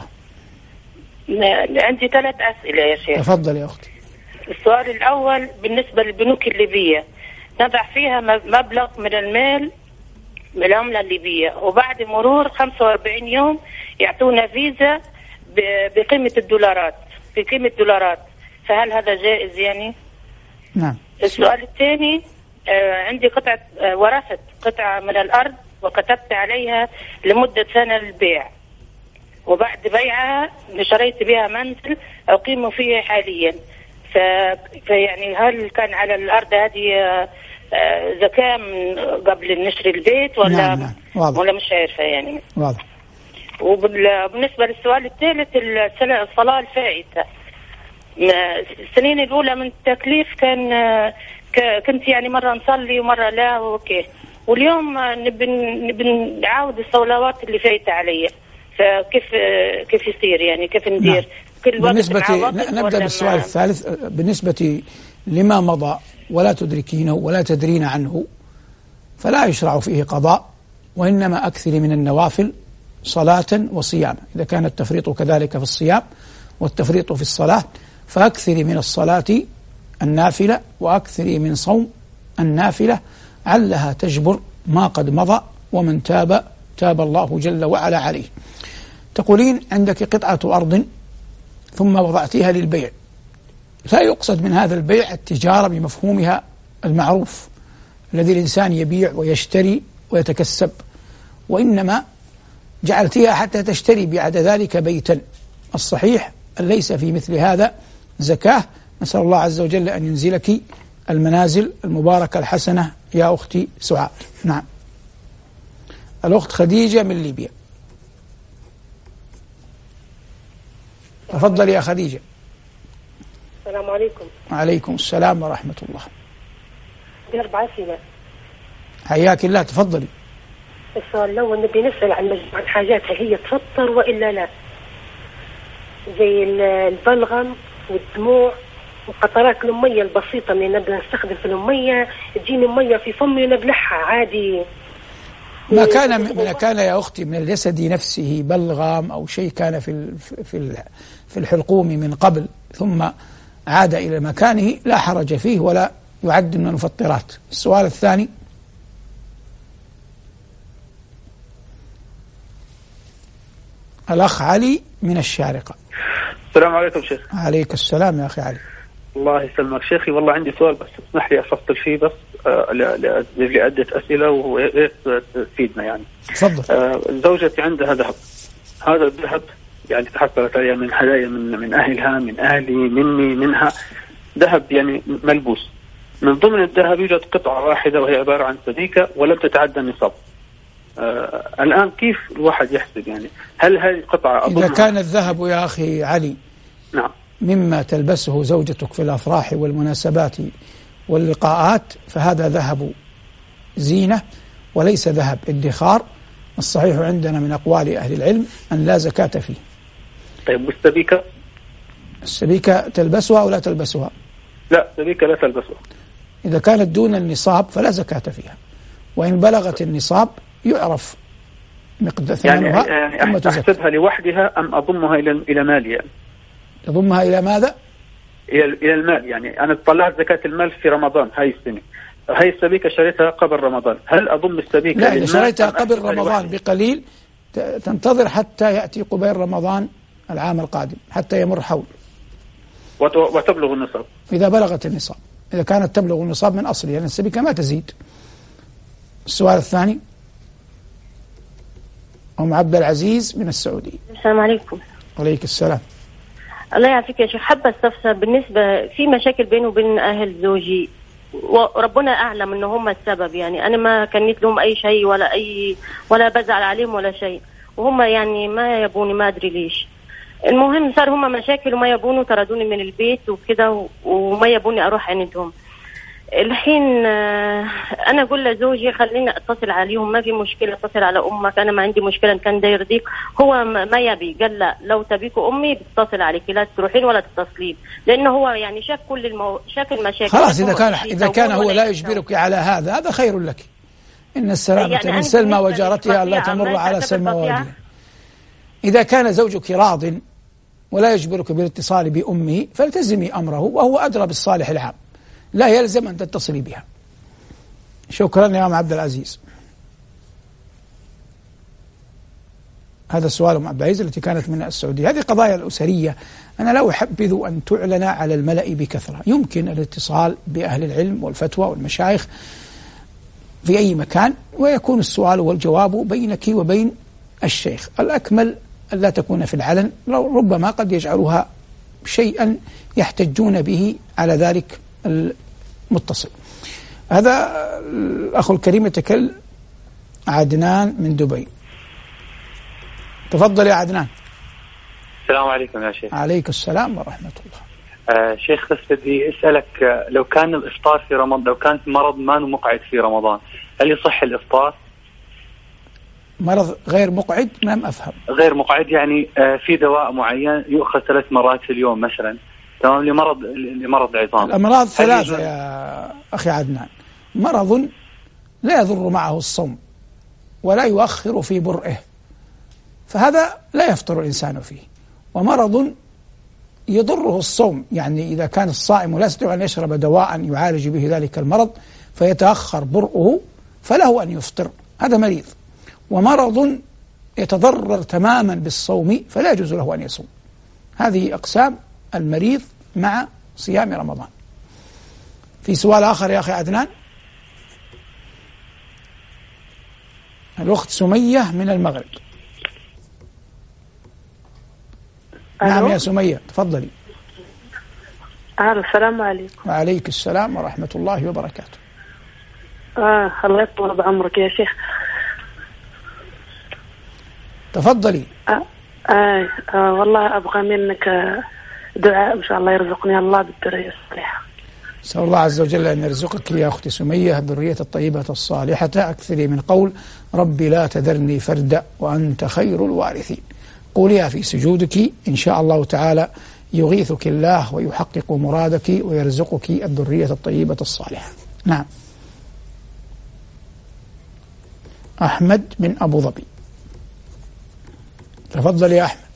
عندي 3 أسئلة يا شيخ. تفضل يا أختي. السؤال الأول بالنسبة للبنوك الليبية، نضع فيها مبلغ من المال بالعملة الليبية، وبعد مرور 45 يوم يعطونا فيزا بقيمة الدولارات، بقيمة دولارات، فهل هذا جائز يعني؟ نعم. السؤال الثاني، عندي ورثت قطعة من الأرض وكتبت عليها لمدة سنة للبيع، وبعد بيعها شريت بها منزل أقيم فيه حاليا، فيعني هل كان على الأرض هذه زكاة من قبل نشر البيت ولا نعم. ولا مش عارفة يعني. واضح. وبالنسبة للسؤال الثالث، الصلاة الفائتة، السنين الأولى من التكليف كنت يعني مرة نصلي ومرة لا وكي، واليوم نبي نعاود الصلوات اللي فايتة علي، فكيف يصير يعني، كيف ندير؟ نعم. نبدأ بالسؤال الثالث. بالنسبة لما مضى ولا تدركينه ولا تدرين عنه فلا يشرع فيه قضاء، وإنما أكثر من النوافل صلاة وصيام. إذا كان التفريط كذلك في الصيام والتفريط في الصلاة، فأكثر من الصلاة النافلة وأكثر من صوم النافلة، علها تجبر ما قد مضى، ومن تاب الله جل وعلا عليه. تقولين عندك قطعة أرض ثم وضعتها للبيع، لا يقصد من هذا البيع التجارة بمفهومها المعروف الذي الإنسان يبيع ويشتري ويتكسب، وإنما جعلتها حتى تشتري بعد ذلك بيتا. الصحيح أن ليس في مثل هذا زكاة، نسأل الله عز وجل أن ينزلك المنازل المباركة الحسنة يا أختي سعاد. نعم. الأخت خديجة من ليبيا، تفضل يا خديجة. السلام عليكم. وعليكم السلام ورحمة الله. دي 4 أسئلة. حياك الله، تفضلي. السؤال الأول نبي نسأل عن مجموعة حاجات هل هي تفطر وإلا لا، زي البلغم والدموع وقطرات المية البسيطة اللي نبدأ نستخدم في المية، تجيني مية في فمي ونبلعها عادي. ما كان يا أختي من الجسد نفسه بلغم أو شيء كان في الحلقوم من قبل ثم عاد إلى مكانه لا حرج فيه ولا يعد من المفطرات. السؤال الثاني. الأخ علي من الشارقة. السلام عليكم شيخ. عليك السلام يا أخي علي. الله يسلمك شيخي، والله عندي سؤال بس اسمح لي أفصل فيه بس لعدة أسئلة وإيه تفيدنا يعني. تفضل. زوجتي عندها ذهب، هذا الذهب يعني تحصلت عليه من هدايا من أهلها، من أهلي، مني، منها، ذهب يعني ملبوس. من ضمن الذهب يوجد قطعة واحدة وهي عبارة عن سبيكة ولم تتعدى النصاب. الآن كيف الواحد يحسب يعني هل هذه القطعة إذا كان الذهب يا أخي علي نعم مما تلبسه زوجتك في الأفراح والمناسبات واللقاءات فهذا ذهب زينة وليس ذهب ادخار. الصحيح عندنا من أقوال أهل العلم أن لا زكاة فيه. طيب والسبيكة؟ السبيكة تلبسها أو لا تلبسها؟ لا، السبيكة لا تلبسها. إذا كانت دون النصاب فلا زكاة فيها، وإن بلغت النصاب يعرف مقدار ثمنها. يعني أحسبها لوحدها أم أضمها إلى مالي يعني؟ تضمها إلى ماذا؟ إلى المال يعني. أنا طلعت زكاة المال في رمضان هاي السنة، هاي السبيكة شريتها قبل رمضان، هل أضم السبيكة؟ لا، إذا شريتها قبل رمضان بقليل تنتظر حتى يأتي قبيل رمضان العام القادم حتى يمر حول وتبلغ النصاب. إذا بلغت النصاب، إذا كانت تبلغ النصاب من أصله لأن السبيكة ما تزيد. السؤال الثاني. أم عبد العزيز من السعودية. السلام عليكم. عليك السلام. الله يعافيك يا شيخ. حابة استفسر بالنسبة في مشاكل بيني وبين أهل زوجي وربنا أعلم إن هم السبب، يعني أنا ما كنيت لهم أي شيء ولا بزعل عليهم ولا شيء، وهم يعني ما يبوني، ما أدري ليش. المهم صار هم مشاكل وما يبونوا طردوني من البيت وكده وما يبوني أروح عندهم. الحين أنا أقول لزوجي خليني أتصل عليهم، ما في مشكلة، أتصل على أمك، أنا ما عندي مشكلة إن كان ده يرضيك. هو ما يبي، قال لا، لو تبيكوا أمي بتتصل عليك، لا تروحين ولا تتصلين، لأنه هو يعني شاف شاف المشاكل. خلاص إذا كان هو لا يجبرك على هذا خير لك. إن السلامة يعني من سلمى وجارتها لا تمر على سلمى واديها. إذا كان زوجك راض ولا يجبرك بالاتصال بأمه فالتزمي أمره، وهو أدرى بالصالح العام، لا يلزم أن تتصلي بها. شكرا يا أم عبد العزيز. هذا سؤال أم عبد العزيز التي كانت من السعودية. هذه قضايا الأسرية أنا لا أحبذ أن تعلن على الملأ بكثرة. يمكن الاتصال بأهل العلم والفتوى والمشايخ في أي مكان، ويكون السؤال والجواب بينك وبين الشيخ. الأكمل أن لا تكون في العلن، ربما قد يجعلها شيئا يحتجون به على ذلك المتصل. هذا الأخ الكريم يتكلم عدنان من دبي. تفضل يا عدنان. السلام عليكم يا شيخ. عليك السلام ورحمة الله. شيخ بس بدي أسألك، لو كان الإفطار في رمضان، لو كان مرض ما مقعد في رمضان، هل يصح الإفطار؟ مرض غير مقعد؟ لم أفهم. غير مقعد يعني في دواء معين يؤخذ 3 مرات في اليوم مثلا، تمام، لمرض العظام. الأمراض 3 يا أخي عدنان. مرض لا يضر معه الصوم ولا يؤخر في برئه، فهذا لا يفطر الإنسان فيه. ومرض يضره الصوم، يعني إذا كان الصائم لا يستطيع أن يشرب دواء يعالج به ذلك المرض فيتأخر برؤه فله أن يفطر، هذا مريض. ومرض يتضرر تماما بالصوم فلا يجوز له أن يصوم. هذه أقسام المريض مع صيام رمضان. في سؤال آخر يا أخي عدنان. الأخت سمية من المغرب. نعم يا سمية، تفضلي. السلام عليكم. وعليك السلام ورحمة الله وبركاته. الله يطول بعمرك يا شيخ. تفضلي. والله أبغى منك دعاء إن شاء الله يرزقني الله بالذرية الصالحة. أسأل الله عز وجل أن يرزقك يا أختي سمية الذرية الطيبة الصالحة. أكثري من قول ربي لا تذرني فردا وأنت خير الوارثين. قوليها في سجودك إن شاء الله تعالى يغيثك الله ويحقق مرادك ويرزقك الذرية الطيبة الصالحة. نعم. أحمد من أبو ظبي، تفضل يا أحمد.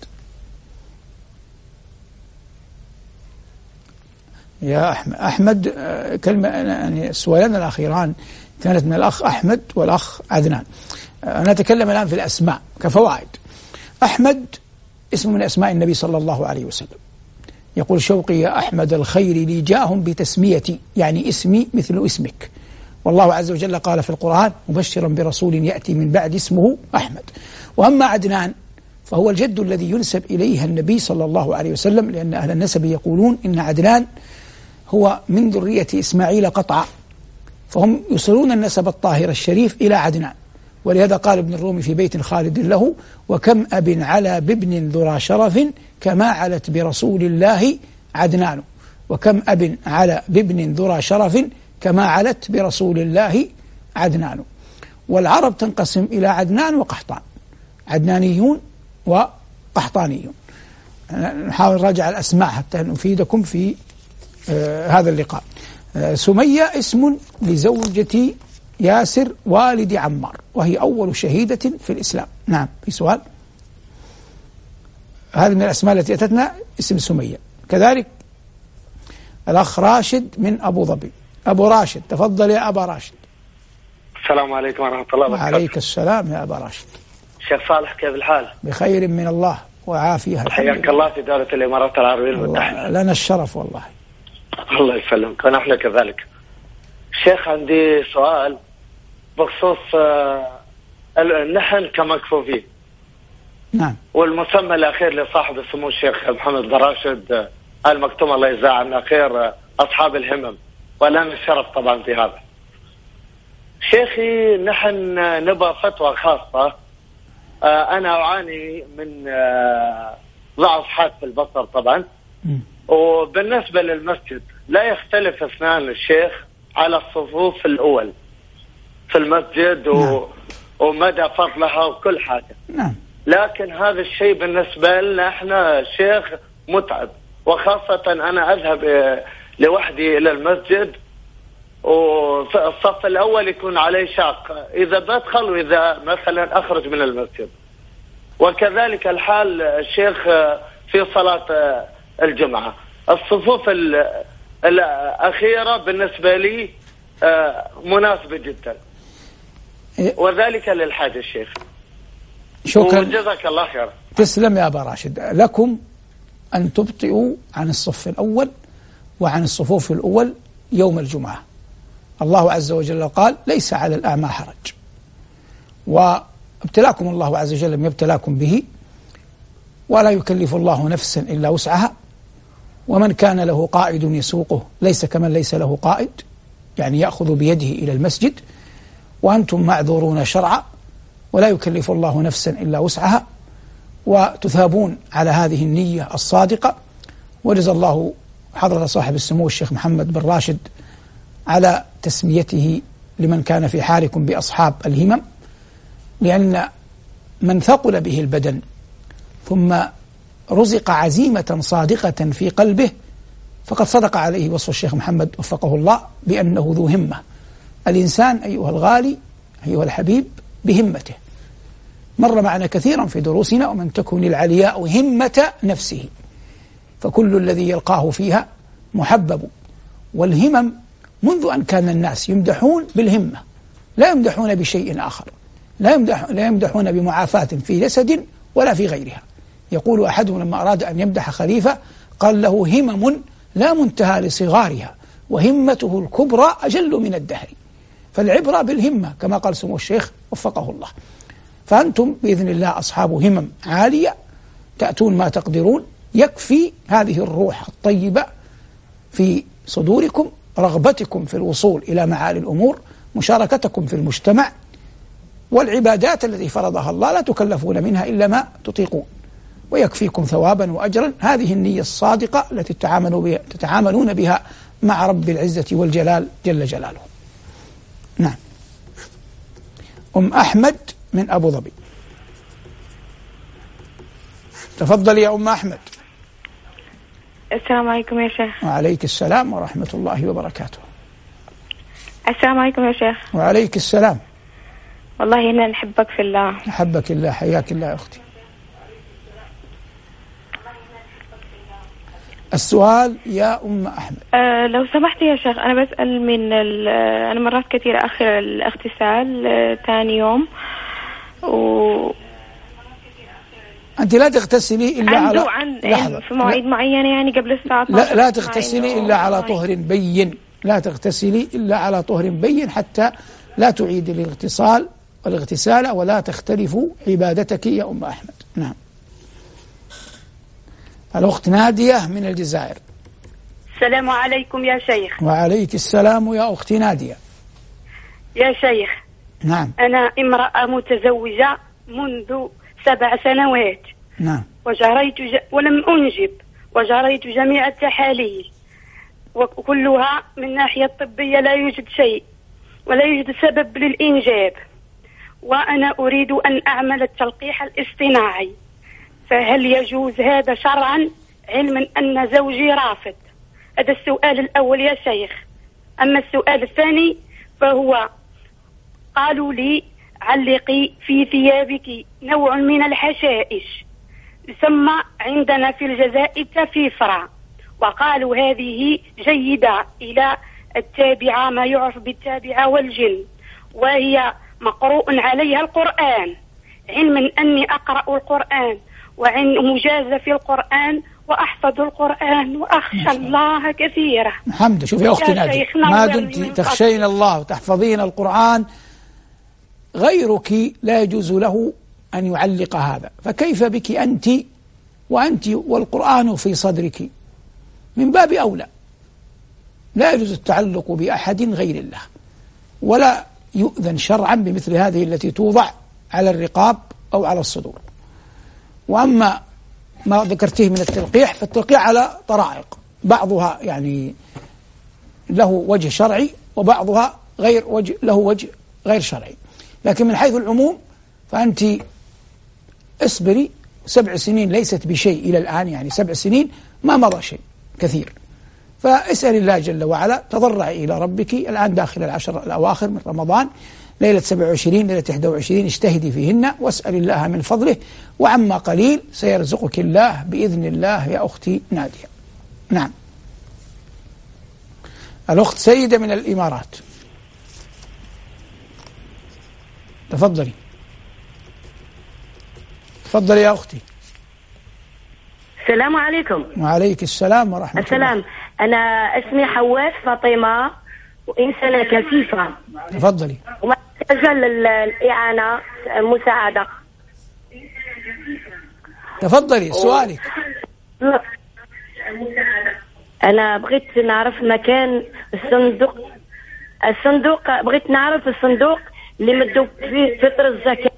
يا أحمد كلمة يعني السؤالان الأخيران كانت من الأخ أحمد والأخ عدنان. أنا أتكلم الآن في الأسماء كفوائد. أحمد اسم من أسماء النبي صلى الله عليه وسلم. يقول شوقي يا أحمد الخير لي جاءهم بتسميتي، يعني اسمي مثل اسمك. والله عز وجل قال في القرآن مبشرا برسول يأتي من بعد اسمه أحمد. وأما عدنان فهو الجد الذي ينسب إليه النبي صلى الله عليه وسلم، لأن أهل النسب يقولون إن عدنان هو من ذرية إسماعيل قطعا، فهم يصلون النسب الطاهر الشريف إلى عدنان. ولهذا قال ابن الرومي في بيت خالد له وكم أب على بابن ذرى شرف كما علت برسول الله عدنان. وكم أب على بابن ذرى شرف كما علت برسول الله عدنان. والعرب تنقسم إلى عدنان وقحطان، عدنانيون وقحطانيون. نحاول نراجع الأسماء حتى نفيدكم في هذا اللقاء. سمية اسم لزوجة ياسر والد عمار، وهي أول شهيدة في الإسلام. نعم، في سؤال. هذه من الأسماء التي أتتنا اسم سمية. كذلك الأخ راشد من أبو ظبي. أبو راشد، تفضل يا أبا راشد. السلام عليكم ورحمة الله وبركاته. وعليك السلام يا أبا راشد. شيخ صالح كيف الحال؟ بخير من الله وعافية. حياك الله في دولة الإمارات العربية المتحدة. لنا الشرف والله. الله يسلمك ونحن كذلك. شيخ عندي سؤال بخصوص النحن كمكفوفين. نعم. والمسمى الأخير لصاحب السمو الشيخ محمد بن راشد آل مكتوم الله يجزاه عنا خير أصحاب الهمم، ولنا الشرف طبعا في هذا. شيخي نحن نبغى فتوى خاصة. أنا أعاني من ضعف حاد في البصر طبعا. وبالنسبة للمسجد لا يختلف اثنان الشيخ على الصفوف الأول في المسجد ومدى فضلها وكل حاجة. نعم. لكن هذا الشيء بالنسبة لنا احنا شيخ متعب، وخاصة أنا أذهب لوحدي إلى المسجد وفي الصف الأول يكون علي شاق إذا بدخل وإذا مثلا أخرج من المسجد. وكذلك الحال الشيخ في صلاة الجمعة. الصفوف الأخيرة بالنسبة لي مناسبة جدا، وذلك للحاج الشيخ. شكرا، وجزاك الله خير. تسلم يا أبا راشد. لكم أن تبطئوا عن الصف الأول وعن الصفوف الأول يوم الجمعة. الله عز وجل قال ليس على الأعمى حرج، وابتلاكم الله عز وجل لم يبتلاكم به، ولا يكلف الله نفسا إلا وسعها. ومن كان له قائد يسوقه ليس كمن ليس له قائد، يعني يأخذ بيده إلى المسجد. وأنتم معذورون شرعا، ولا يكلف الله نفسا إلا وسعها، وتثابون على هذه النية الصادقة. وجزا الله حضرة صاحب السمو الشيخ محمد بن راشد على تسميته لمن كان في حالكم بأصحاب الهمم، لأن من ثقل به البدن ثم رزق عزيمة صادقة في قلبه فقد صدق عليه وصف الشيخ محمد وفقه الله بأنه ذو همة. الإنسان أيها الغالي أيها الحبيب بهمته. مر معنا كثيرا في دروسنا ومن تكن العلياء همة نفسه فكل الذي يلقاه فيها محبب. والهمم منذ أن كان الناس يمدحون بالهمة، لا يمدحون بشيء آخر، لا يمدحون بمعافاة في جسد ولا في غيرها. يقول أحدهم لما أراد أن يمدح خليفة قال له همم لا منتهى لصغارها وهمته الكبرى أجل من الدهر. فالعبرة بالهمة كما قال سمو الشيخ وفقه الله. فأنتم بإذن الله أصحاب همم عالية، تأتون ما تقدرون. يكفي هذه الروح الطيبة في صدوركم رغبتكم في الوصول إلى معالي الأمور، مشاركتكم في المجتمع، والعبادات التي فرضها الله لا تكلفون منها إلا ما تطيقون، ويكفيكم ثوابا وأجرا. هذه النية الصادقة التي تتعاملون بها مع رب العزة والجلال جل جلاله. نعم. أم أحمد من أبو ظبي، تفضل يا أم أحمد. السلام عليكم يا شيخ. وعليك السلام ورحمة الله وبركاته. السلام عليكم يا شيخ. وعليك السلام. والله إنا نحبك في الله. أحبك الله، حياك الله يا أختي. السؤال يا أم أحمد. لو سمحت يا شيخ، أنا بسأل من أنا مرات كثيرة آخر الاغتسال ثاني يوم، أنت لا تغتسلي إلا على لحظة في مواعيد معينة، يعني قبل الساعة 12. لا تغتسلي إلا على طهر بين، لا تغتسلي إلا على طهر بين حتى لا تعيد الاغتسال ولا تختلفوا عبادتك يا أم أحمد. نعم. الأخت نادية من الجزائر. السلام عليكم يا شيخ. وعليك السلام يا أختي نادية. يا شيخ. نعم. أنا امرأة متزوجة منذ 7 سنوات. نعم. ولم أنجب، وجريت جميع التحاليل وكلها من ناحية طبية لا يوجد شيء ولا يوجد سبب للإنجاب، وأنا أريد أن أعمل التلقيح الاصطناعي، فهل يجوز هذا شرعا علما أن زوجي رافض؟ هذا السؤال الأول يا شيخ. أما السؤال الثاني فهو قالوا لي علقي في ثيابك نوع من الحشائش يسمى عندنا في الجزائر تفيفرة، وقالوا هذه جيدة إلى التابعة، ما يعرف بالتابعة والجن، وهي مقروء عليها القرآن، علما أني أقرأ القرآن ومجازة في القرآن وأحفظ القرآن وأخشى الله كثيرا. الحمد. شوف يا أختي نادية، ما دمت تخشين الله وتحفظين القرآن غيرك لا يجوز له أن يعلق هذا، فكيف بك أنت وأنت والقرآن في صدرك؟ من باب أولى لا يجوز التعلق بأحد غير الله، ولا يؤذن شرعا بمثل هذه التي توضع على الرقاب أو على الصدور. وأما ما ذكرته من التلقيح، فالتلقيح على طرائق، بعضها يعني له وجه شرعي وبعضها له وجه غير شرعي، لكن من حيث العموم فأنت اصبري. 7 سنين ليست بشيء إلى الآن، يعني 7 سنين ما مضى شيء كثير، فاسأل الله جل وعلا، تضرعي إلى ربك. الآن داخل 10 الأواخر من رمضان، ليلة 27 ليلة 21، اجتهدي فيهن واسأل الله من فضله، وعما قليل سيرزقك الله بإذن الله يا أختي نادية. نعم. الأخت سيدة من الإمارات، تفضلي. تفضلي يا أختي. السلام عليكم. وعليك السلام ورحمة الله. السلام. أنا اسمي حواس فاطمة وإنسانة كفيفة. تفضلي. ومحتاجة للإعانة مساعدة. تفضلي سؤالك. أنا بغيت نعرف مكان الصندوق بغيت نعرف الصندوق اللي مدوا فيه فطر الزكاة.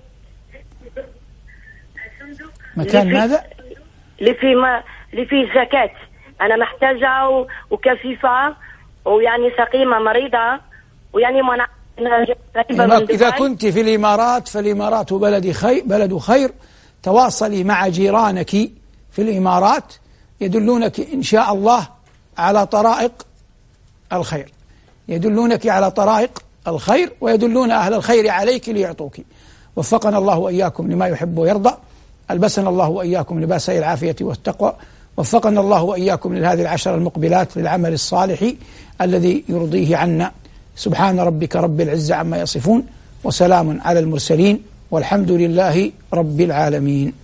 مكان ماذا؟ اللي فيه زكاة. أنا محتاجة وكفيفة ويعني سقيمة مريضة، ويعني إذا كنت في الإمارات فالإمارات بلد خير. تواصلي مع جيرانك في الإمارات يدلونك إن شاء الله على طرائق الخير، يدلونك على طرائق الخير ويدلون أهل الخير عليك ليعطوك. وفقنا الله وإياكم لما يحب ويرضى، ألبسنا الله وإياكم لباس العافية والتقوى، وفقنا الله وإياكم لهذه العشر المقبلات للعمل الصالح الذي يرضيه عنا. سبحان ربك رب العزة عما يصفون، وسلام على المرسلين، والحمد لله رب العالمين.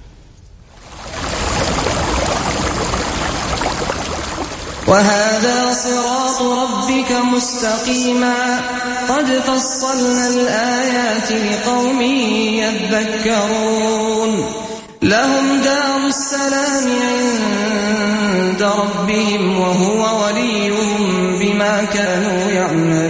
وهذا صراط ربك مستقيما قد فصلنا الآيات لقوم يذكرون. لهم دار السلام عند عند ربهم وهو وليهم بما كانوا يعملون.